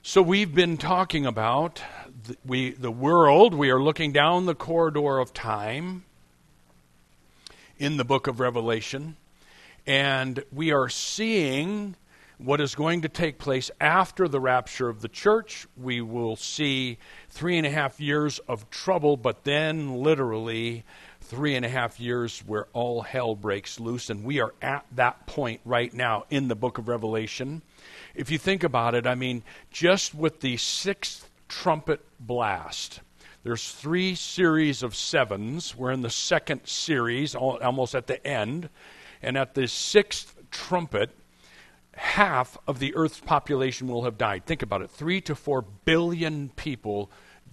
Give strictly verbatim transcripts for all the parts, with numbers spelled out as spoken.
So we've been talking about the, we, the world. We are looking down the corridor of time in the book of Revelation, and we are seeing what is going to take place after the rapture of the church. We will see three and a half years of trouble, but then literally three and a half years where all hell breaks loose, and we are at that point right now in the book of Revelation. If you think about it, I mean, just with the sixth trumpet blast, there's three series of sevens. We're in the second series, almost at the end, and at the sixth trumpet, half of the earth's population will have died. Think about it, three to four billion people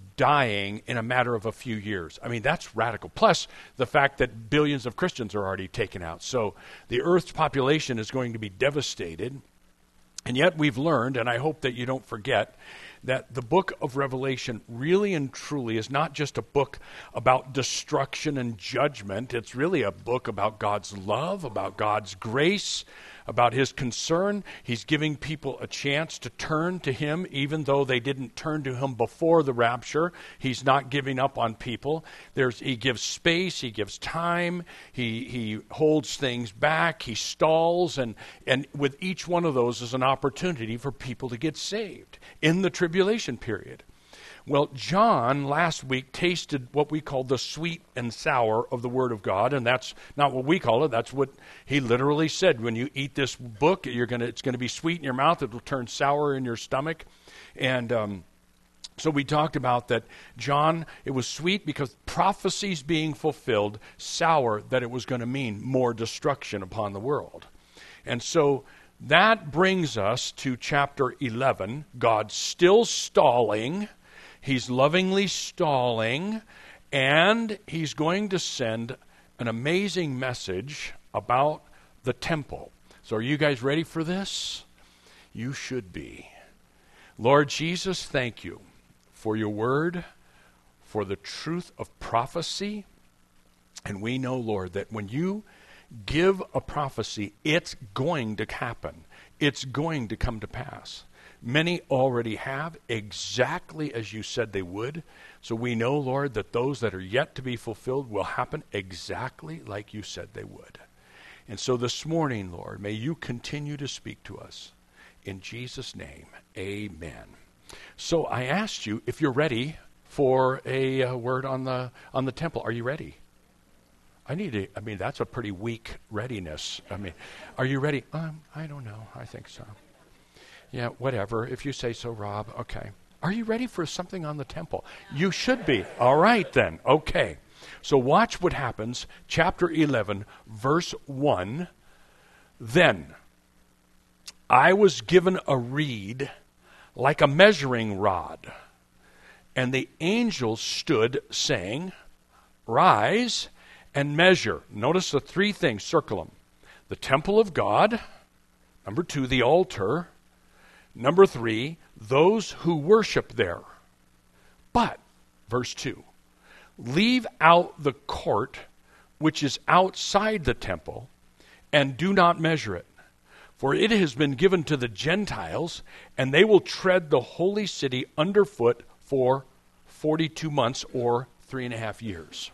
dying in a matter of a few years. I mean, that's radical. Plus the fact that billions of Christians are already taken out. So the earth's population is going to be devastated. And yet we've learned, and I hope that you don't forget, that the book of Revelation really and truly is not just a book about destruction and judgment. It's really a book about God's love, about God's grace, about His concern. He's giving people a chance to turn to Him, even though they didn't turn to Him before the rapture. He's not giving up on people. There's, He gives space, He gives time, He He holds things back, He stalls, and, and with each one of those is an opportunity for people to get saved in the tribulation period. Well, John last week tasted what we call the sweet and sour of the Word of God, and that's not what we call it. That's what he literally said. When you eat this book, you're gonna it's going to be sweet in your mouth. It will turn sour in your stomach. And um, so we talked about that John, it was sweet because prophecies being fulfilled, sour that it was going to mean more destruction upon the world. And so that brings us to chapter eleven. God's still stalling. He's lovingly stalling, and He's going to send an amazing message about the temple. So are you guys ready for this? You should be. Lord Jesus, thank you for your word, for the truth of prophecy. And we know, Lord, that when you give a prophecy, it's going to happen. It's going to come to pass. Many already have, exactly as you said they would. So we know, Lord, that those that are yet to be fulfilled will happen exactly like you said they would. And so this morning, Lord, may you continue to speak to us. In Jesus' name, amen. So I asked you if you're ready for a uh, word on the on the temple. Are you ready? I need to, I mean, that's a pretty weak readiness. I mean, are you ready? Um, I don't know. I think so. Yeah, whatever. If you say so, Rob. Okay. Are you ready for something on the temple? You should be. All right, then. Okay. So watch what happens. Chapter eleven, verse one. Then I was given a reed like a measuring rod, and the angel stood saying, Rise and measure. Notice the three things. Circle them. The temple of God. Number two, the altar. Number three, those who worship there. But, verse two, leave out the court which is outside the temple, and do not measure it. For it has been given to the Gentiles, and they will tread the holy city underfoot for forty-two months, or three and a half years.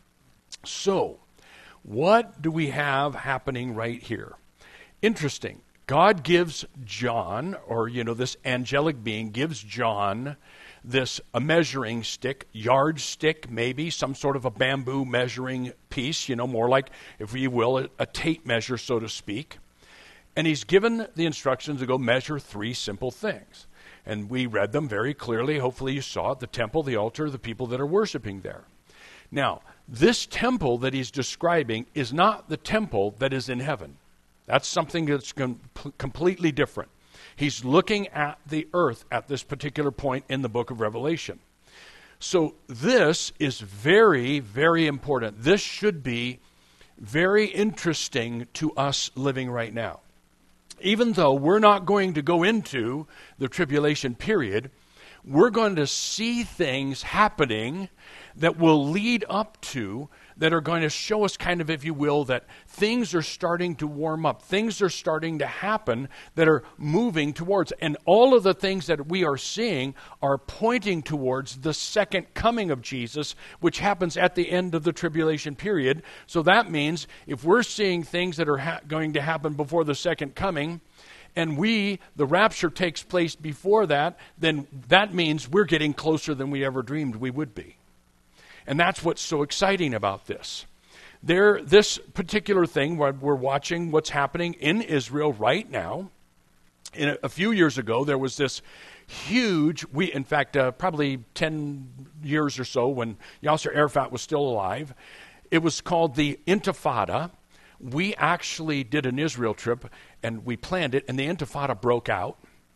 So, what do we have happening right here? Interesting. God gives John, or, you know, this angelic being gives John this a measuring stick, yardstick maybe, some sort of a bamboo measuring piece, you know, more like, if you will, a, a tape measure, so to speak. And he's given the instructions to go measure three simple things. And we read them very clearly. Hopefully you saw it, the temple, the altar, the people that are worshiping there. Now, this temple that he's describing is not the temple that is in heaven. That's something that's com- completely different. He's looking at the earth at this particular point in the book of Revelation. So this is very, very important. This should be very interesting to us living right now. Even though we're not going to go into the tribulation period, we're going to see things happening that will lead up to, that are going to show us kind of, if you will, that things are starting to warm up. Things are starting to happen that are moving towards. And all of the things that we are seeing are pointing towards the second coming of Jesus, which happens at the end of the tribulation period. So that means if we're seeing things that are ha- going to happen before the second coming, and we, the rapture takes place before that, then that means we're getting closer than we ever dreamed we would be. And that's what's so exciting about this. There, this particular thing, where we're watching what's happening in Israel right now. In a, a few years ago, there was this huge, we, in fact, uh, probably ten years or so, when Yasser Arafat was still alive, it was called the Intifada. We actually did an Israel trip, and we planned it, and the Intifada broke out.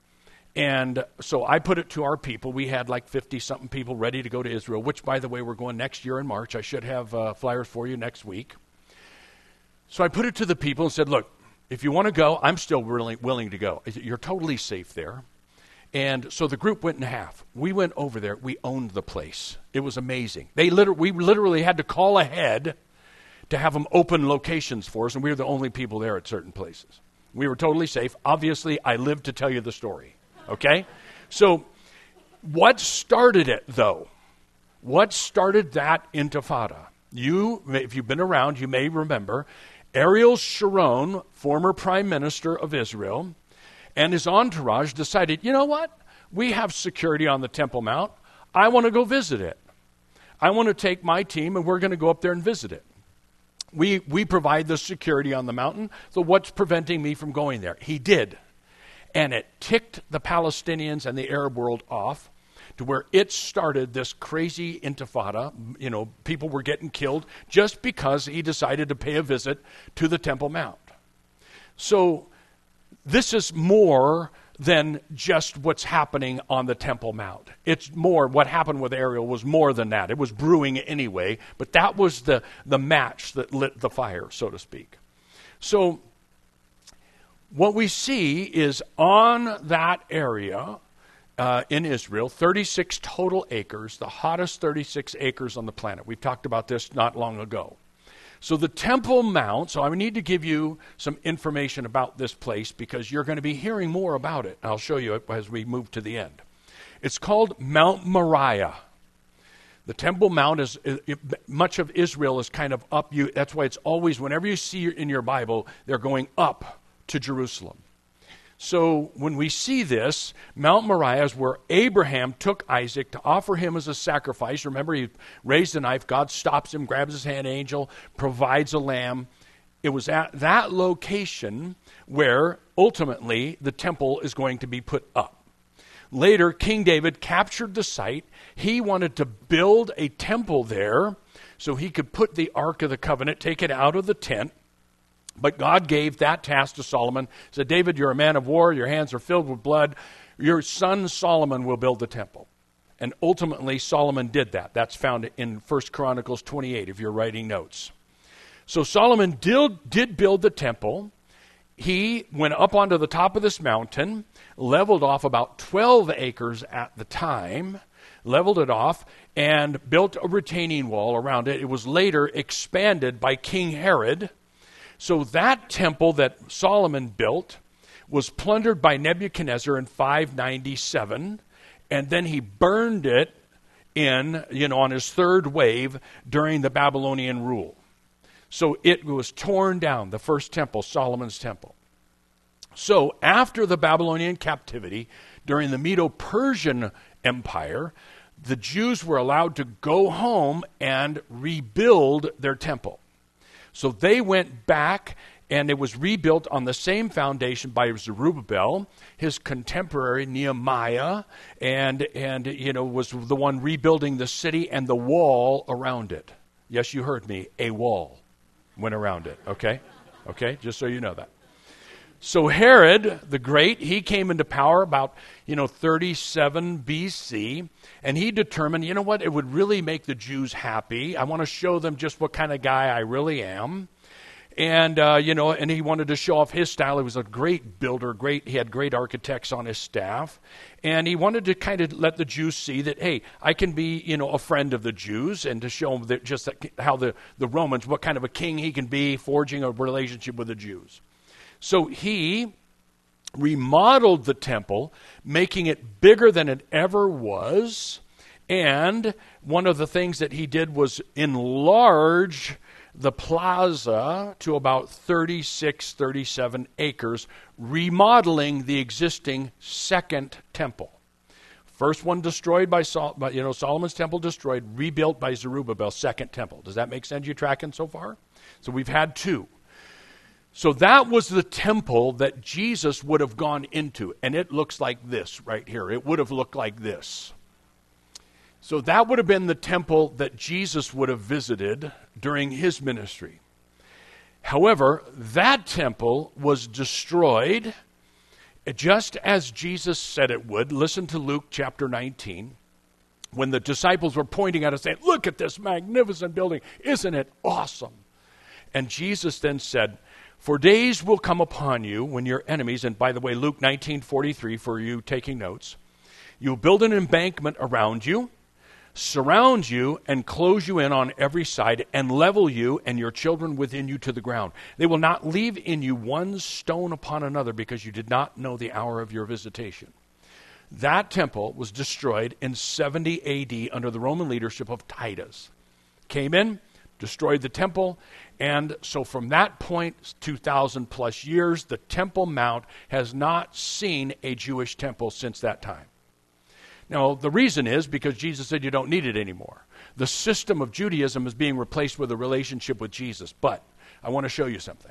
And so I put it to our people. We had like fifty-something people ready to go to Israel, which, by the way, we're going next year in March. I should have uh, flyers for you next week. So I put it to the people and said, look, if you want to go, I'm still really willing to go. You're totally safe there. And so the group went in half. We went over there. We owned the place. It was amazing. They liter- We literally had to call ahead to have them open locations for us, and we were the only people there at certain places. We were totally safe. Obviously, I lived to tell you the story. Okay? So what started it, though? What started that Intifada? You, if you've been around, you may remember Ariel Sharon, former prime minister of Israel, and his entourage decided, you know what? We have security on the Temple Mount. I want to go visit it. I want to take my team, and we're going to go up there and visit it. We, we provide the security on the mountain, so what's preventing me from going there? He did. And it ticked the Palestinians and the Arab world off to where it started this crazy intifada. You know, people were getting killed just because he decided to pay a visit to the Temple Mount. So this is more than just what's happening on the Temple Mount. It's more, what happened with Ariel was more than that. It was brewing anyway, but that was the, the match that lit the fire, so to speak. So what we see is on that area uh, in Israel, thirty-six total acres, the hottest thirty-six acres on the planet. We've talked about this not long ago. So the Temple Mount, so I need to give you some information about this place because you're going to be hearing more about it. I'll show you it as we move to the end. It's called Mount Moriah. The Temple Mount is, is much of Israel is kind of up. You, that's why it's always, whenever you see in your Bible, they're going up to Jerusalem. So when we see this, Mount Moriah is where Abraham took Isaac to offer him as a sacrifice. Remember, he raised a knife. God stops him, grabs his hand, angel, provides a lamb. It was at that location where ultimately the temple is going to be put up. Later, King David captured the site. He wanted to build a temple there so he could put the Ark of the Covenant, take it out of the tent. But God gave that task to Solomon. He said, David, you're a man of war. Your hands are filled with blood. Your son Solomon will build the temple. And ultimately, Solomon did that. That's found in First Chronicles twenty-eight, if you're writing notes. So Solomon did, did build the temple. He went up onto the top of this mountain, leveled off about twelve acres at the time, leveled it off, and built a retaining wall around it. It was later expanded by King Herod. So that temple that Solomon built was plundered by Nebuchadnezzar in five ninety-seven, and then he burned it in, you know, on his third wave during the Babylonian rule. So it was torn down, the first temple, Solomon's temple. So after the Babylonian captivity, during the Medo-Persian Empire, the Jews were allowed to go home and rebuild their temple. So they went back, and it was rebuilt on the same foundation by Zerubbabel, his contemporary Nehemiah, and, and you know, was the one rebuilding the city and the wall around it. Yes, you heard me, a wall went around it, okay? Okay, just so you know that. So Herod the Great, he came into power about, you know, thirty-seven B C, and he determined, you know what, it would really make the Jews happy. I want to show them just what kind of guy I really am. And, uh, you know, and he wanted to show off his style. He was a great builder, great. He had great architects on his staff. And he wanted to kind of let the Jews see that, hey, I can be, you know, a friend of the Jews, and to show them that just that, how the, the Romans, what kind of a king he can be, forging a relationship with the Jews. So he remodeled the temple, making it bigger than it ever was. And one of the things that he did was enlarge the plaza to about thirty-six, thirty-seven acres, remodeling the existing second temple. First one destroyed by, Sol- by you know, Solomon's temple destroyed, rebuilt by Zerubbabel, second temple. Does that make sense? You tracking so far? So we've had two. So that was the temple that Jesus would have gone into, and it looks like this right here. It would have looked like this. So that would have been the temple that Jesus would have visited during his ministry. However, that temple was destroyed just as Jesus said it would. Listen to Luke chapter nineteen. When the disciples were pointing at it saying, look at this magnificent building. Isn't it awesome? And Jesus then said, for days will come upon you when your enemies, and by the way, Luke nineteen forty-three for you taking notes, you'll build an embankment around you, surround you and close you in on every side, and level you and your children within you to the ground. They will not leave in you one stone upon another, because you did not know the hour of your visitation. That temple was destroyed in seventy A D under the Roman leadership of Titus. Came in, destroyed the temple, and so from that point, two thousand plus years, the Temple Mount has not seen a Jewish temple since that time. Now, the reason is because Jesus said you don't need it anymore. The system of Judaism is being replaced with a relationship with Jesus. But I want to show you something.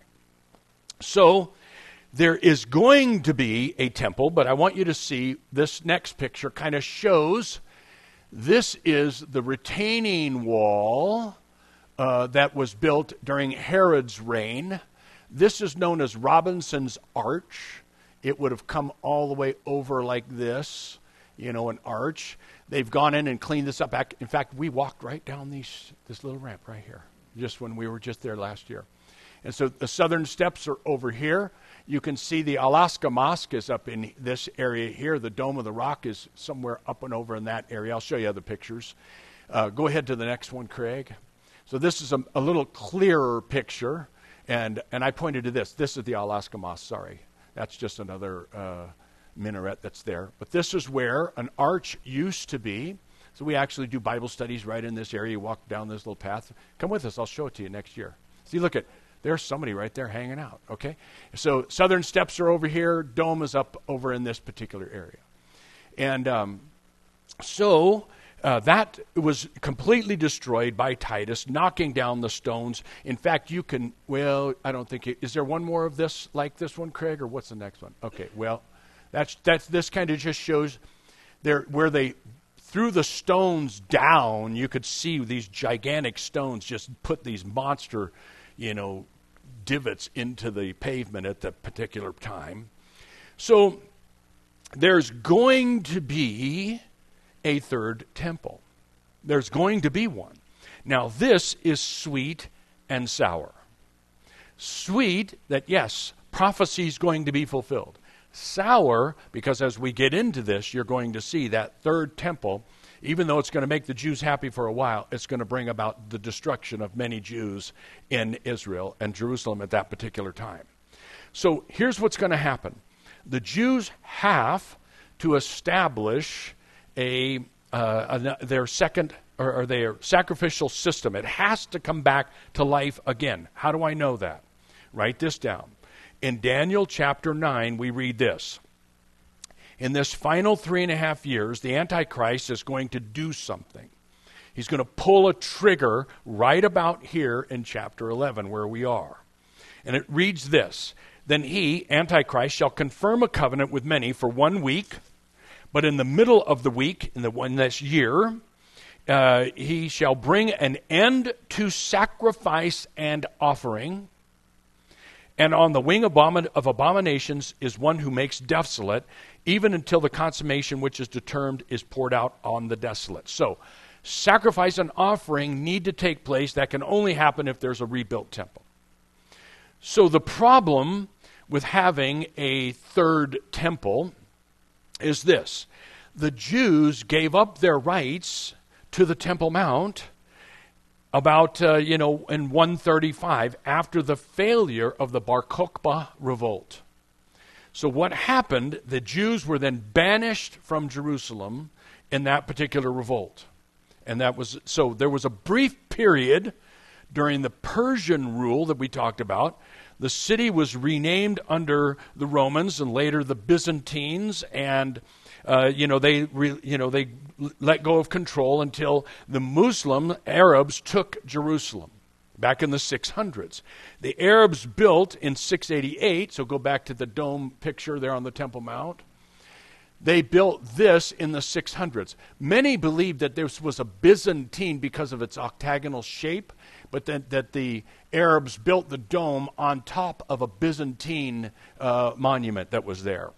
So, there is going to be a temple, but I want you to see this next picture kind of shows this is the retaining wall uh, that was built during Herod's reign. This is known as Robinson's Arch. It would have come all the way over like this. You know, an arch. They've gone in and cleaned this up. In fact, we walked right down these this little ramp right here, just when we were just there last year. And so the southern steps are over here. You can see the Alaska Mosque is up in this area here. The Dome of the Rock is somewhere up and over in that area. I'll show you other pictures. Uh, go ahead to the next one, Craig. So this is a, a little clearer picture. And, and I pointed to this. This is the Alaska Mosque, sorry. That's just another Uh, minaret that's there. But this is where an arch used to be. So we actually do Bible studies right in this area. You walk down this little path. Come with us. I'll show it to you next year. See, look at, there's somebody right there hanging out, okay? So southern steps are over here. Dome is up over in this particular area. And um, so uh, that was completely destroyed by Titus, knocking down the stones. In fact, you can, well, I don't think, it, is there one more of this like this one, Craig, or what's the next one? Okay, well, That's that's this kind of just shows there where they threw the stones down. You could see these gigantic stones just put these monster, you know, divots into the pavement at the particular time. So there's going to be a third temple. There's going to be one. Now this is sweet and sour. Sweet that yes, prophecy is going to be fulfilled. Sour, because as we get into this, you're going to see that third temple, even though it's going to make the Jews happy for a while, it's going to bring about the destruction of many Jews in Israel and Jerusalem at that particular time. So here's what's going to happen. The Jews have to establish a, uh, a their second or, or their sacrificial system. It has to come back to life again. How do I know that? Write this down. In Daniel chapter nine, we read this. In this final three and a half years, the Antichrist is going to do something. He's going to pull a trigger right about here in chapter eleven, where we are. And it reads this. Then he, Antichrist, shall confirm a covenant with many for one week, but in the middle of the week, in, the, in this year, uh, he shall bring an end to sacrifice and offering. And on the wing abomin- of abominations is one who makes desolate, even until the consummation which is determined is poured out on the desolate. So, sacrifice and offering need to take place. That can only happen if there's a rebuilt temple. So the problem with having a third temple is this. The Jews gave up their rights to the Temple Mount about, uh, you know, in one thirty-five, after the failure of the Bar Kokhba revolt. So what happened, the Jews were then banished from Jerusalem in that particular revolt. And that was, so there was a brief period during the Persian rule that we talked about. The city was renamed under the Romans and later the Byzantines, and uh, you know they re, you know they let go of control until the Muslim Arabs took Jerusalem back in the six hundreds. The Arabs built in six eighty-eight, so go back to the dome picture there on the Temple Mount. They built this in the six hundreds. Many believed that this was a Byzantine because of its octagonal shape, but that, that the Arabs built the dome on top of a Byzantine uh, monument that was there.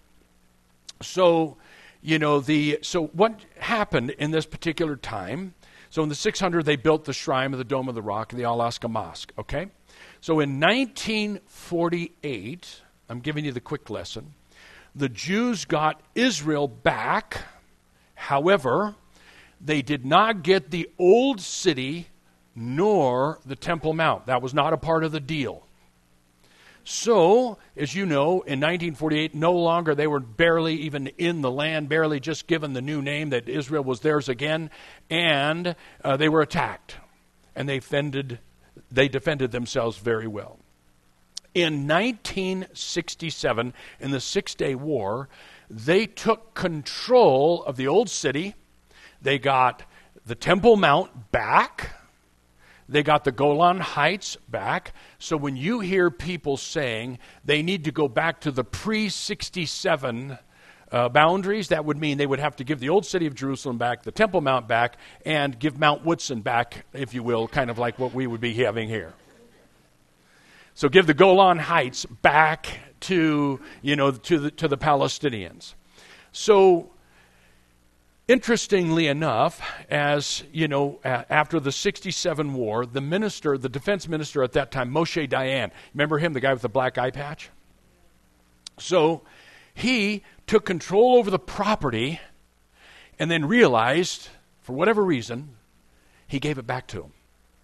So, you know, the so what happened in this particular time? So in the six hundred, they built the shrine of the Dome of the Rock and the Al-Aqsa Mosque, okay? So in nineteen forty-eight, I'm giving you the quick lesson, the Jews got Israel back. However, they did not get the old city nor the Temple Mount. That was not a part of the deal. So, as you know, in nineteen forty-eight, no longer, they were barely even in the land, barely just given the new name that Israel was theirs again, and uh, they were attacked. And they defended, they defended themselves very well. In nineteen sixty-seven, in the Six-Day War, they took control of the old city. They got the Temple Mount back. They got the Golan Heights back. So when you hear people saying they need to go back to the pre sixty-seven uh, boundaries, that would mean they would have to give the old city of Jerusalem back, the Temple Mount back, and give Mount Woodson back, if you will, kind of like what we would be having here. So give the Golan Heights back to, you know, to the, to the Palestinians. So interestingly enough, as you know, uh, after the sixty-seven war, the minister, the defense minister at that time, Moshe Dayan, remember him, the guy with the black eye patch? So he took control over the property and then realized, for whatever reason, he gave it back to him.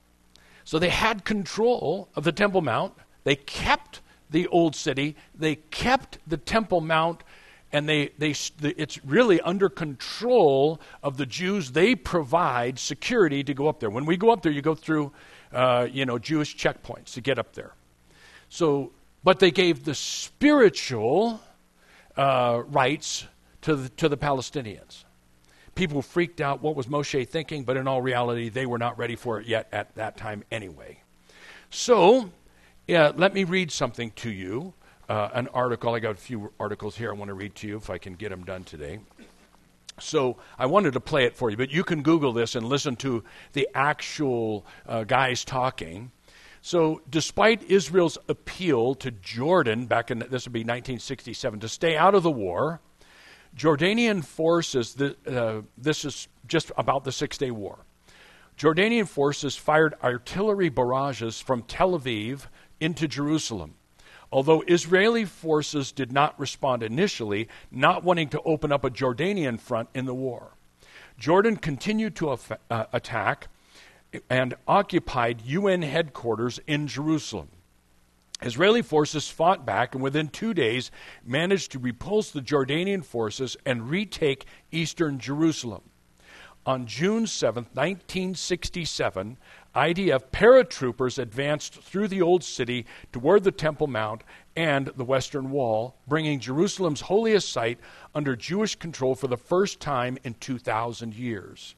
So they had control of the Temple Mount. They kept the old city. They kept the Temple Mount, and they, they it's really under control of the Jews. They provide security to go up there. When we go up there, you go through, uh, you know, Jewish checkpoints to get up there. So, but they gave the spiritual uh, rights to the, to the Palestinians. People freaked out. What was Moshe thinking? But in all reality, they were not ready for it yet at that time anyway. So, yeah, let me read something to you. Uh, an article. I got a few articles here I want to read to you if I can get them done today. So I wanted to play it for you, but you can Google this and listen to the actual uh, guys talking. So despite Israel's appeal to Jordan back in, this would be nineteen sixty-seven, to stay out of the war, Jordanian forces, the, uh, this is just about the Six-Day War. Jordanian forces fired artillery barrages from Tel Aviv into Jerusalem. Although Israeli forces did not respond initially, not wanting to open up a Jordanian front in the war. Jordan continued to af- uh, attack and occupied U N headquarters in Jerusalem. Israeli forces fought back and within two days managed to repulse the Jordanian forces and retake eastern Jerusalem. On June seventh, nineteen sixty-seven, I D F paratroopers advanced through the old city toward the Temple Mount and the Western Wall, bringing Jerusalem's holiest site under Jewish control for the first time in two thousand years.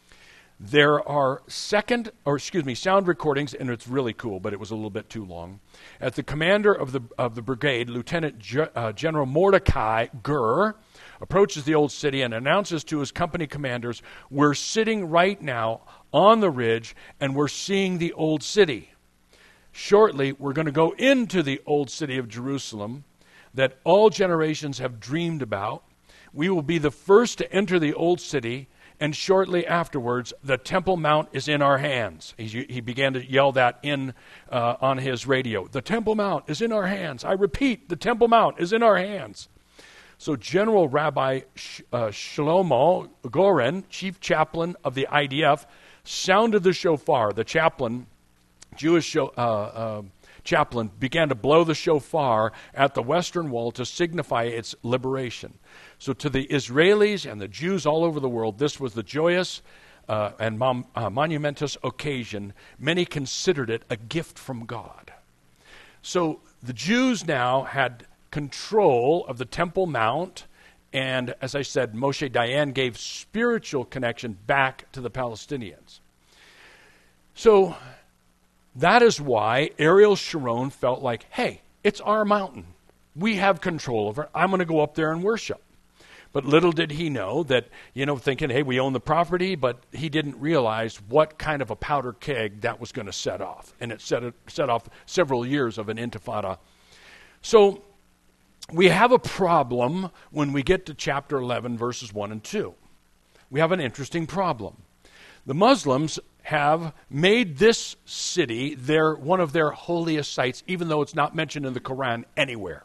There are second, or excuse me, sound recordings, and it's really cool, but it was a little bit too long. As the commander of the of the brigade, Lieutenant Ge- uh, General Mordecai Gur, approaches the old city and announces to his company commanders, "We're sitting right now on the ridge, and we're seeing the old city. Shortly, we're going to go into the old city of Jerusalem that all generations have dreamed about. We will be the first to enter the old city, and shortly afterwards, the Temple Mount is in our hands. He, he began to yell that in uh, on his radio. The Temple Mount is in our hands. I repeat, the Temple Mount is in our hands. So General Rabbi Sh- uh, Shlomo Goren, chief chaplain of the I D F, sounded the shofar. The chaplain, Jewish show, uh, uh, chaplain, began to blow the shofar at the Western Wall to signify its liberation. So to the Israelis and the Jews all over the world, this was the joyous uh, and mom, uh, monumentous occasion. Many considered it a gift from God. So the Jews now had control of the Temple Mount, and as I said, Moshe Dayan gave spiritual connection back to the Palestinians. So that is why Ariel Sharon felt like, hey, it's our mountain. We have control over it. I'm going to go up there and worship. But little did he know that, you know, thinking, hey, we own the property, but he didn't realize what kind of a powder keg that was going to set off. And it set, it set off several years of an intifada. So we have a problem when we get to chapter eleven, verses one and two. We have an interesting problem. The Muslims have made this city their one of their holiest sites, even though it's not mentioned in the Quran anywhere.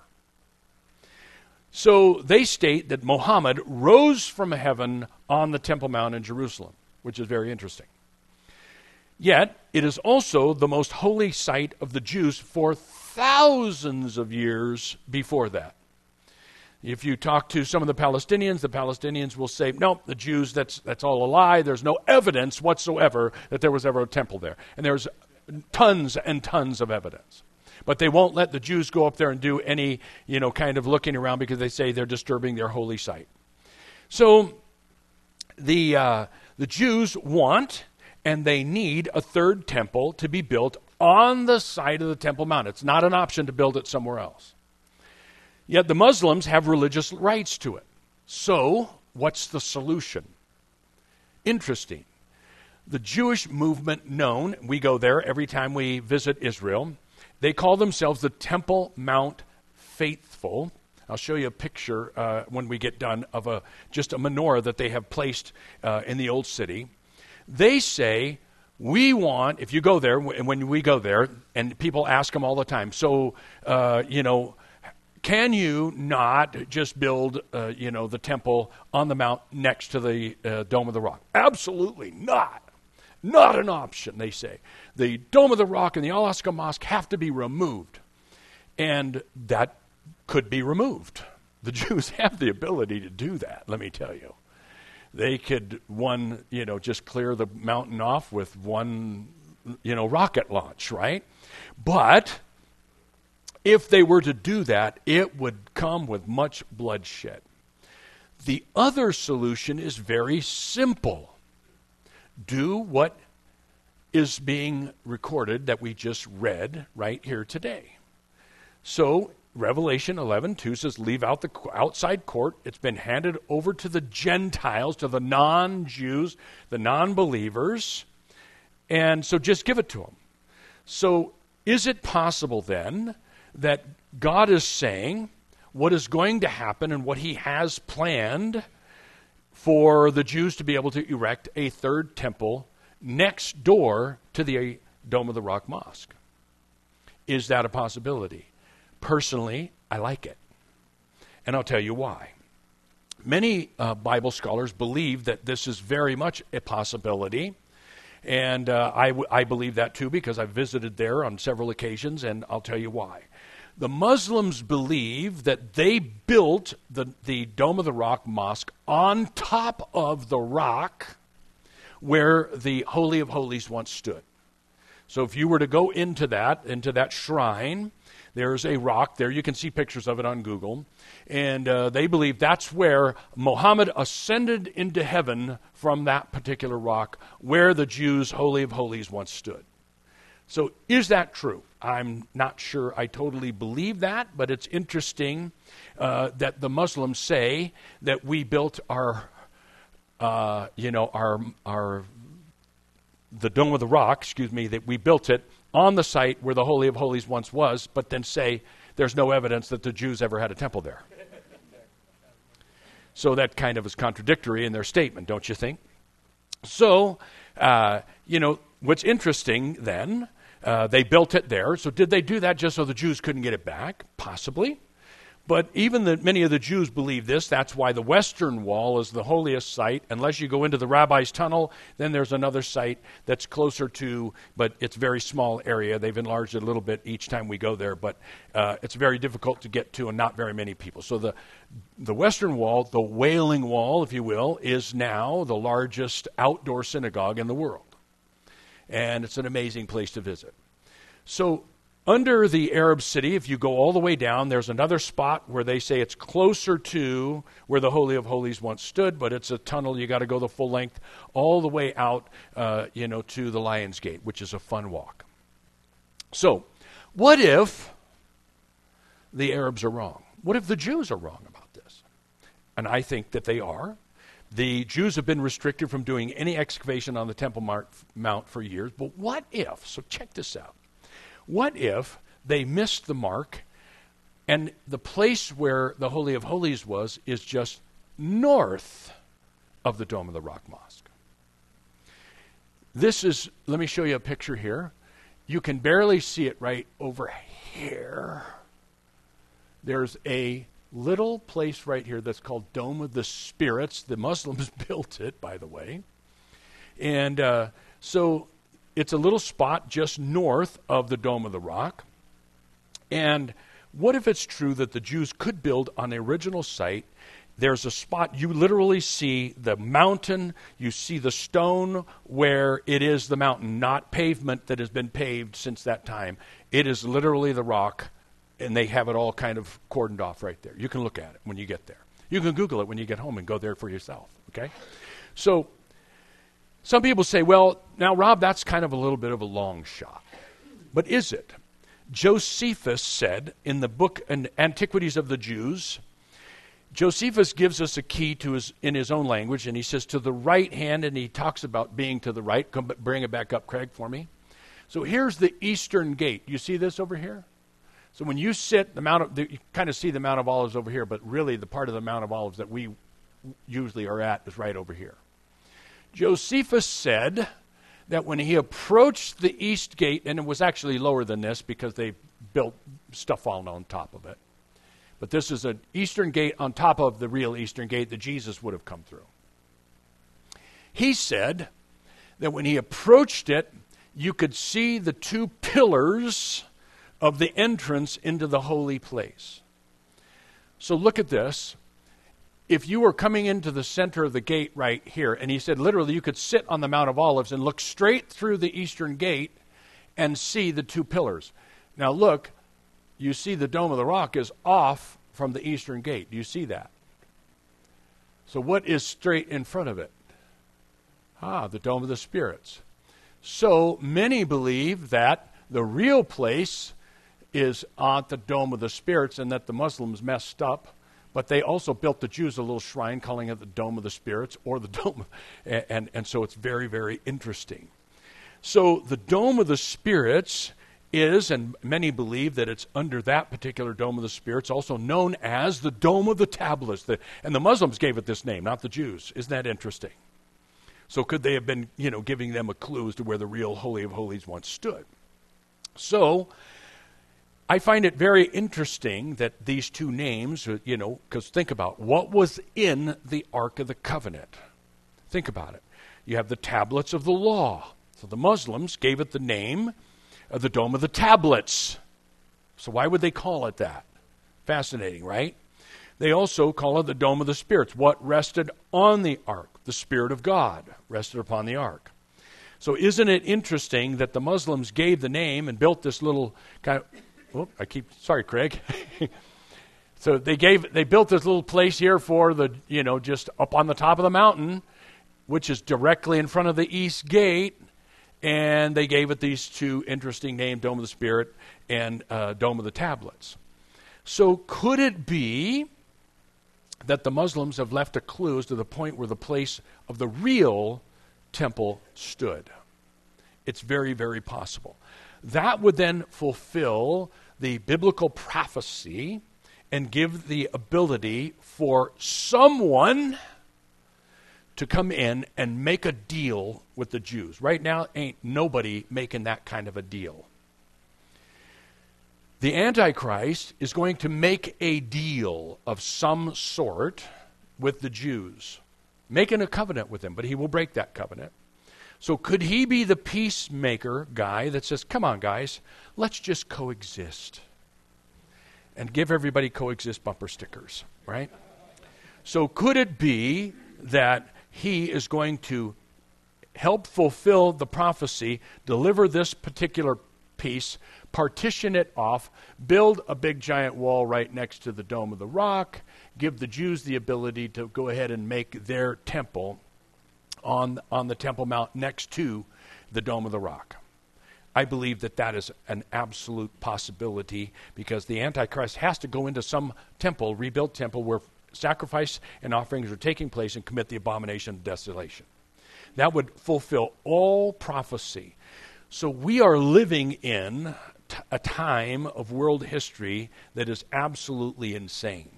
So they state that Muhammad rose from heaven on the Temple Mount in Jerusalem, which is very interesting. Yet, it is also the most holy site of the Jews for thousands of years before that. If you talk to some of the Palestinians, the Palestinians will say, no, the Jews, that's that's all a lie. There's no evidence whatsoever that there was ever a temple there. And there's tons and tons of evidence. But they won't let the Jews go up there and do any, you know, kind of looking around because they say they're disturbing their holy site. So the uh, the Jews want and they need a third temple to be built on the site of the Temple Mount. It's not an option to build it somewhere else. Yet the Muslims have religious rights to it. So what's the solution? Interesting. The Jewish movement known, we go there every time we visit Israel. They call themselves the Temple Mount Faithful. I'll show you a picture uh, when we get done of a just a menorah that they have placed uh, in the old city. They say, we want, if you go there, when we go there, and people ask them all the time, so, uh, you know, can you not just build, uh, you know, the temple on the mount next to the uh, Dome of the Rock? Absolutely not. Not an option, they say. The Dome of the Rock and the Al-Aqsa Mosque have to be removed. And that could be removed. The Jews have the ability to do that, let me tell you. They could, one, you know, just clear the mountain off with one, you know, rocket launch, right? But if they were to do that, it would come with much bloodshed. The other solution is very simple. Do what is being recorded that we just read right here today. So Revelation eleven two says, leave out the outside court. It's been handed over to the Gentiles, to the non-Jews, the non-believers. And so just give it to them. So is it possible then that God is saying what is going to happen and what he has planned for the Jews to be able to erect a third temple next door to the Dome of the Rock Mosque? Is that a possibility? Personally, I like it. And I'll tell you why. Many uh, Bible scholars believe that this is very much a possibility. And uh, I, w- I believe that too because I've visited there on several occasions, and I'll tell you why. The Muslims believe that they built the, the Dome of the Rock Mosque on top of the rock where the Holy of Holies once stood. So if you were to go into that, into that shrine, there's a rock there. You can see pictures of it on Google. And uh, they believe that's where Muhammad ascended into heaven from that particular rock where the Jews' Holy of Holies once stood. So is that true? I'm not sure I totally believe that, but it's interesting uh, that the Muslims say that we built our, uh, you know, our, our, the Dome of the Rock, excuse me, that we built it on the site where the Holy of Holies once was, but then say there's no evidence that the Jews ever had a temple there. So that kind of is contradictory in their statement, don't you think? So, uh, you know, what's interesting then, uh, they built it there. So did they do that just so the Jews couldn't get it back? Possibly. But even the, many of the Jews believe this. That's why the Western Wall is the holiest site. Unless you go into the Rabbi's Tunnel, then there's another site that's closer to, but it's a very small area. They've enlarged it a little bit each time we go there, but uh, it's very difficult to get to and not very many people. So the, the Western Wall, the Wailing Wall, if you will, is now the largest outdoor synagogue in the world. And it's an amazing place to visit. So under the Arab city, if you go all the way down, there's another spot where they say it's closer to where the Holy of Holies once stood, but it's a tunnel. You got to go the full length all the way out, uh, you know, to the Lion's Gate, which is a fun walk. So, what if the Arabs are wrong? What if the Jews are wrong about this? And I think that they are. The Jews have been restricted from doing any excavation on the Temple Mount for years. But what if? So check this out. What if they missed the mark and the place where the Holy of Holies was is just north of the Dome of the Rock Mosque? This is, let me show you a picture here. You can barely see it right over here. There's a little place right here that's called Dome of the Spirits. The Muslims built it, by the way. And uh, so it's a little spot just north of the Dome of the Rock. And what if it's true that the Jews could build on the original site? There's a spot, you literally see the mountain, you see the stone where it is the mountain, not pavement that has been paved since that time. It is literally the rock, and they have it all kind of cordoned off right there. You can look at it when you get there. You can Google it when you get home and go there for yourself, okay? So some people say, well, now, Rob, that's kind of a little bit of a long shot. But is it? Josephus said in the book Antiquities of the Jews, Josephus gives us a key to his in his own language, and he says, to the right hand, and he talks about being to the right. Come, bring it back up, Craig, for me. So here's the eastern gate. You see this over here? So when you sit, the Mount of, the, you kind of see the Mount of Olives over here, but really the part of the Mount of Olives that we usually are at is right over here. Josephus said that when he approached the east gate, and it was actually lower than this because they built stuff all on top of it, but this is an eastern gate on top of the real eastern gate that Jesus would have come through. He said that when he approached it, you could see the two pillars of the entrance into the holy place. So look at this. If you were coming into the center of the gate right here, and he said literally you could sit on the Mount of Olives and look straight through the eastern gate and see the two pillars. Now look, you see the Dome of the Rock is off from the eastern gate. Do you see that? So what is straight in front of it? Ah, the Dome of the Spirits. So many believe that the real place is at the Dome of the Spirits and that the Muslims messed up. But they also built the Jews a little shrine calling it the Dome of the Spirits or the Dome. And, and, and so it's very, very interesting. So the Dome of the Spirits is, and many believe that it's under that particular Dome of the Spirits, also known as the Dome of the Tablets. The, and the Muslims gave it this name, not the Jews. Isn't that interesting? So could they have been, you know, giving them a clue as to where the real Holy of Holies once stood? So I find it very interesting that these two names, you know, because think about what was in the Ark of the Covenant. Think about it. You have the tablets of the law. So the Muslims gave it the name of the Dome of the Tablets. So why would they call it that? Fascinating, right? They also call it the Dome of the Spirits. What rested on the Ark? The Spirit of God rested upon the Ark. So isn't it interesting that the Muslims gave the name and built this little kind of... Oh, I keep, sorry, Craig. So they gave, they built this little place here for the, you know, just up on the top of the mountain, which is directly in front of the east gate, and they gave it these two interesting names, Dome of the Spirit and uh, Dome of the Tablets. So could it be that the Muslims have left a clue as to the point where the place of the real temple stood? It's very, very possible. That would then fulfill the biblical prophecy and give the ability for someone to come in and make a deal with the Jews. Right now, ain't nobody making that kind of a deal. The Antichrist is going to make a deal of some sort with the Jews, making a covenant with them, but he will break that covenant. So could he be the peacemaker guy that says, come on, guys, let's just coexist? And give everybody coexist bumper stickers, right? So could it be that he is going to help fulfill the prophecy, deliver this particular piece, partition it off, build a big giant wall right next to the Dome of the Rock, give the Jews the ability to go ahead and make their temple on, on the Temple Mount next to the Dome of the Rock? I believe that that is an absolute possibility, because the Antichrist has to go into some temple, rebuilt temple, where sacrifice and offerings are taking place and commit the abomination of desolation. That would fulfill all prophecy. So we are living in t- a time of world history that is absolutely insane.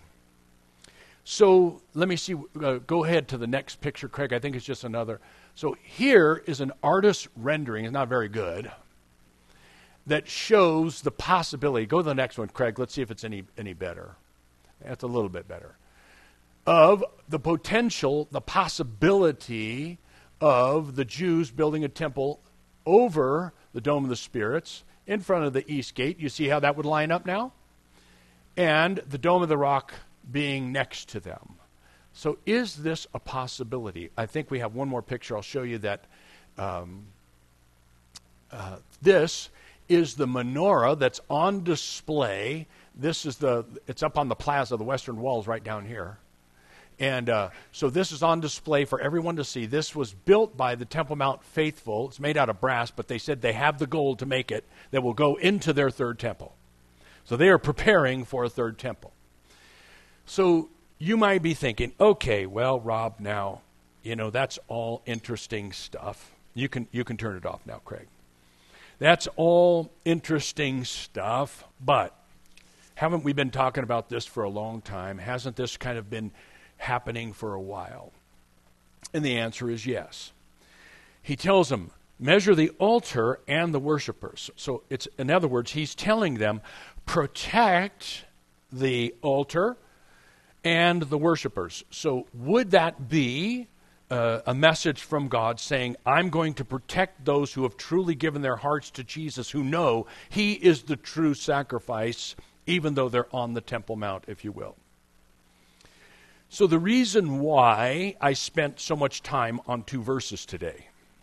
So let me see, uh, go ahead to the next picture, Craig. I think it's just another. So here is an artist's rendering, it's not very good, that shows the possibility. Go to the next one, Craig. Let's see if it's any, any better. That's a little bit better. Of the potential, the possibility of the Jews building a temple over the Dome of the Spirits in front of the East Gate. You see how that would line up now? And the Dome of the Rock being next to them. So is this a possibility? I think we have one more picture. I'll show you that um, uh, this is the menorah that's on display. This is the, it's up on the plaza, the western walls right down here. And uh, so this is on display for everyone to see. This was built by the Temple Mount faithful. It's made out of brass, but they said they have the gold to make it that will go into their third temple. So they are preparing for a third temple. So you might be thinking, okay, well, Rob, now, you know, that's all interesting stuff. You can, you can turn it off now, Craig. That's all interesting stuff, but haven't we been talking about this for a long time? Hasn't this kind of been happening for a while? And the answer is yes. He tells them, measure the altar and the worshipers. So it's, in other words, he's telling them, protect the altar and the worshipers. So would that be Uh, a message from God saying, I'm going to protect those who have truly given their hearts to Jesus, who know he is the true sacrifice, even though they're on the Temple Mount, if you will. So the reason why I spent so much time on two verses today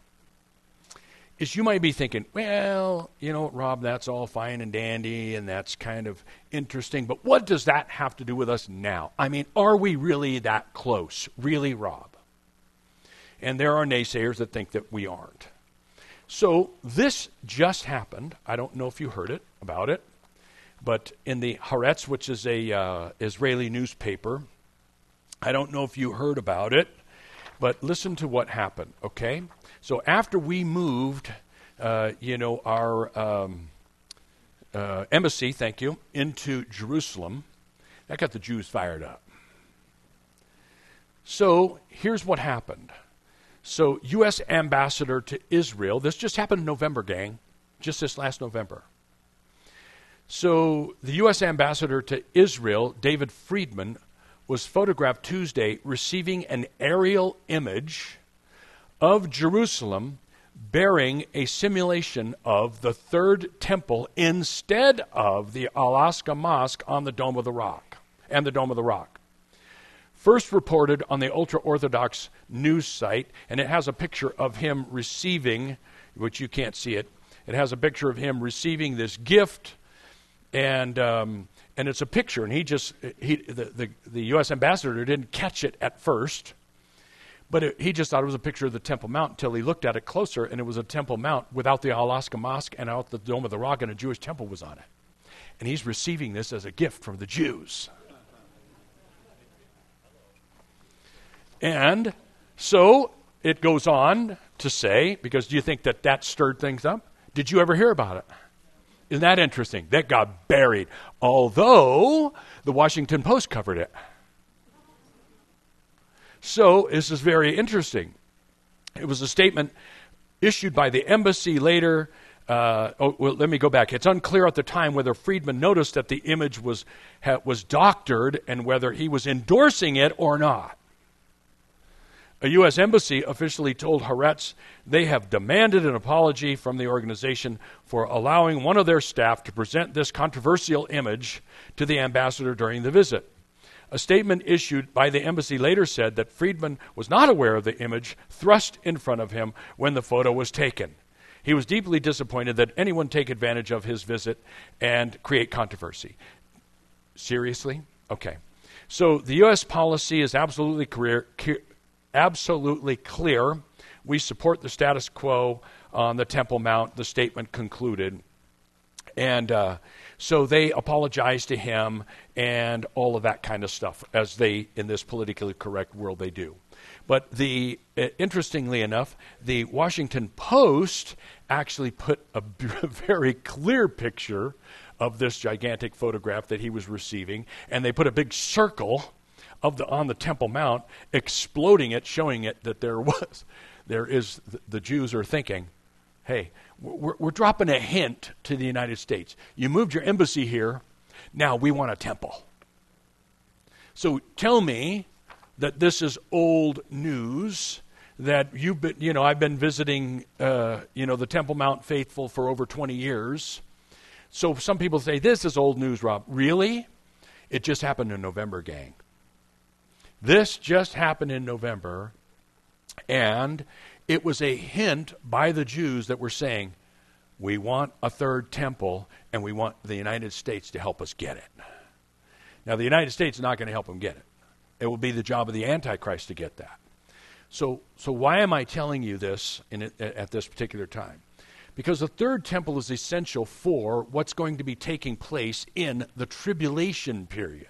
is you might be thinking, well, you know, Rob, that's all fine and dandy, and that's kind of interesting, but what does that have to do with us now? I mean, are we really that close? Really, Rob? And there are naysayers that think that we aren't. So this just happened. I don't know if you heard it about it, but in the Haaretz, which is a uh, Israeli newspaper, I don't know if you heard about it, but listen to what happened, okay? So after we moved, uh, you know, our um, uh, embassy, thank you, into Jerusalem, that got the Jews fired up. So here's what happened. So U S ambassador to Israel, this just happened in November, gang, just this last November. So the U S ambassador to Israel, David Friedman, was photographed Tuesday receiving an aerial image of Jerusalem bearing a simulation of the third temple instead of the Al-Aqsa Mosque on the Dome of the Rock and the Dome of the Rock. First reported on the ultra-Orthodox news site, and it has a picture of him receiving, which you can't see it, it has a picture of him receiving this gift, and um, and it's a picture, and he just, he the, the, the U S ambassador didn't catch it at first, but it, he just thought it was a picture of the Temple Mount until he looked at it closer, and it was a Temple Mount without the Al-Aqsa Mosque and out the Dome of the Rock, and a Jewish temple was on it. And he's receiving this as a gift from the Jews. And so it goes on to say, because do you think that that stirred things up? Did you ever hear about it? Isn't that interesting? That got buried, although the Washington Post covered it. So this is very interesting. It was a statement issued by the embassy later. Uh, oh, well, let me go back. It's unclear at the time whether Friedman noticed that the image was ha, was doctored and whether he was endorsing it or not. A U S embassy officially told Haaretz they have demanded an apology from the organization for allowing one of their staff to present this controversial image to the ambassador during the visit. A statement issued by the embassy later said that Friedman was not aware of the image thrust in front of him when the photo was taken. He was deeply disappointed that anyone take advantage of his visit and create controversy. Seriously? Okay. So the U S policy is absolutely clear, absolutely clear. We support the status quo on the Temple Mount, the statement concluded. And uh, so they apologize to him and all of that kind of stuff, as they, in this politically correct world, they do. But the uh, interestingly enough, the Washington Post actually put a b- very clear picture of this gigantic photograph that he was receiving, and they put a big circle of the on the Temple Mount, exploding it, showing it that there was, there is, the Jews are thinking, hey, we're, we're dropping a hint to the United States. You moved your embassy here, now we want a temple. So tell me that this is old news, that you've been, you know, I've been visiting, uh, you know, the Temple Mount faithful for over twenty years. So some people say, this is old news, Rob. Really? It just happened in November, gang. This just happened in November, and it was a hint by the Jews that were saying, we want a third temple, and we want the United States to help us get it. Now, the United States is not going to help them get it. It will be the job of the Antichrist to get that. So, so why am I telling you this in, at this particular time? Because the third temple is essential for what's going to be taking place in the tribulation period.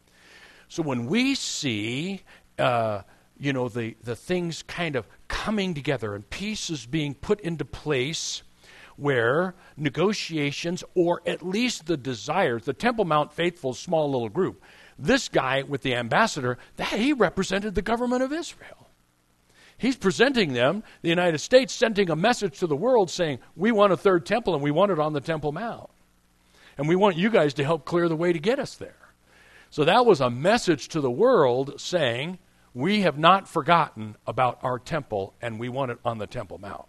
So when we see, uh, you know, the, the things kind of coming together and pieces being put into place where negotiations, or at least the desires, the Temple Mount faithful small little group, this guy with the ambassador, that he represented the government of Israel. He's presenting them, the United States, sending a message to the world saying, we want a third temple and we want it on the Temple Mount. And we want you guys to help clear the way to get us there. So that was a message to the world saying, we have not forgotten about our temple and we want it on the Temple Mount.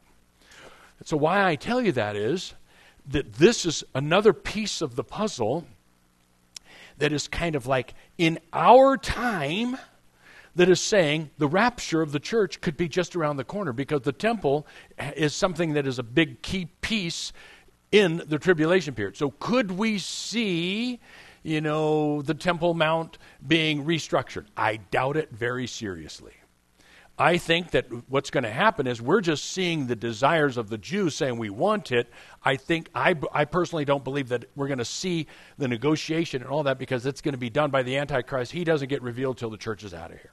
So why I tell you that is that this is another piece of the puzzle that is kind of like in our time, that is saying the rapture of the church could be just around the corner, because the temple is something that is a big key piece in the tribulation period. So could we see, you know, the Temple Mount being restructured? I doubt it very seriously. I think that what's going to happen is we're just seeing the desires of the Jews saying we want it. I think, I, I personally don't believe that we're going to see the negotiation and all that, because it's going to be done by the Antichrist. He doesn't get revealed till the church is out of here.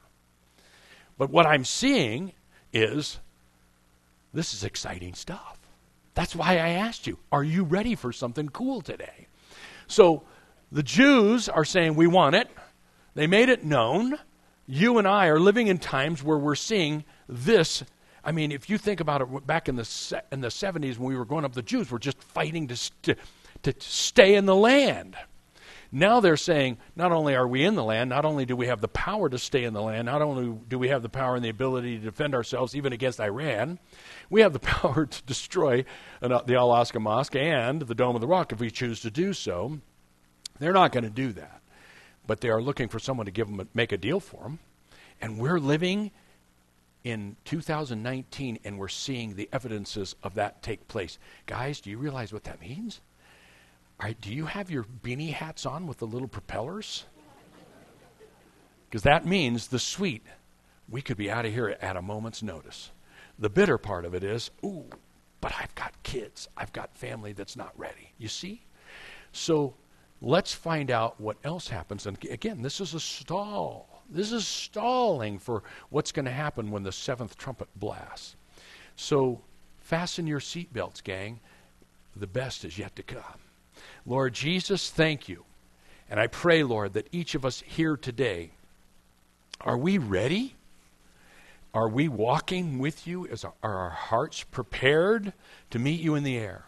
But what I'm seeing is, this is exciting stuff. That's why I asked you, are you ready for something cool today? So the Jews are saying we want it. They made it known. You and I are living in times where we're seeing this. I mean, if you think about it, back in the in the seventies when we were growing up, the Jews were just fighting to, st- to stay in the land. Now they're saying, not only are we in the land, not only do we have the power to stay in the land, not only do we have the power and the ability to defend ourselves even against Iran, we have the power to destroy the Al-Aqsa Mosque and the Dome of the Rock if we choose to do so. They're not going to do that. But they are looking for someone to give them a, make a deal for them. And we're living in two thousand nineteen, and we're seeing the evidences of that take place. Guys, do you realize what that means? All right, do you have your beanie hats on with the little propellers? Because that means the sweet, we could be out of here at a moment's notice. The bitter part of it is, ooh, but I've got kids. I've got family that's not ready. You see? So let's find out what else happens. And again, this is a stall. This is stalling for what's going to happen when the seventh trumpet blasts. So fasten your seatbelts, gang. The best is yet to come. Lord Jesus, thank you. And I pray, Lord, that each of us here today, are we ready? Are we walking with you? Is our, are our hearts prepared to meet you in the air?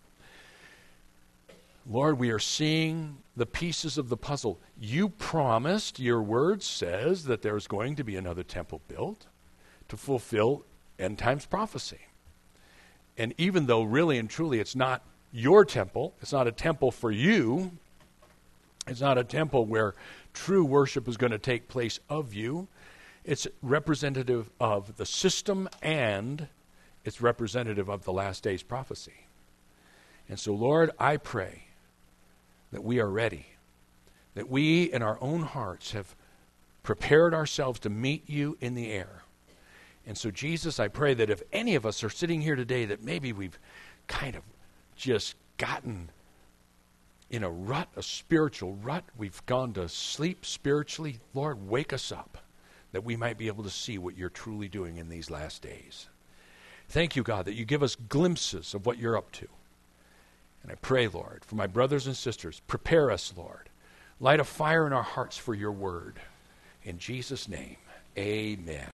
Lord, we are seeing the pieces of the puzzle. You promised, your word says, that there's going to be another temple built to fulfill end times prophecy. And even though really and truly it's not your temple, it's not a temple for you, it's not a temple where true worship is going to take place of you, it's representative of the system and it's representative of the last days prophecy. And so, Lord, I pray that we are ready, that we in our own hearts have prepared ourselves to meet you in the air. And so, Jesus, I pray that if any of us are sitting here today that maybe we've kind of just gotten in a rut, a spiritual rut, we've gone to sleep spiritually, Lord, wake us up that we might be able to see what you're truly doing in these last days. Thank you, God, that you give us glimpses of what you're up to. And I pray, Lord, for my brothers and sisters, prepare us, Lord. Light a fire in our hearts for your word. In Jesus' name, amen.